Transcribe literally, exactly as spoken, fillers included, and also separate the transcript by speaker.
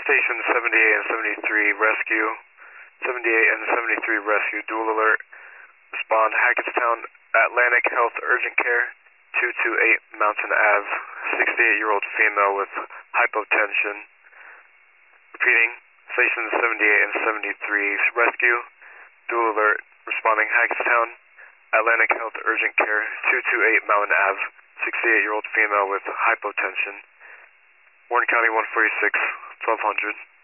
Speaker 1: Station seventy-eight and seventy-three rescue. seventy-eight and seventy-three rescue, dual alert. Respond, Hackettstown, Atlantic Health Urgent Care, two two eight Mountain Ave, sixty-eight-year-old female with hypotension. Repeating, Station seventy-eight and seventy-three rescue, dual alert. Responding, Hackettstown, Atlantic Health Urgent Care, two two eight Mountain Ave, sixty-eight-year-old female with hypotension. Warren County one forty-six, twelve hundred.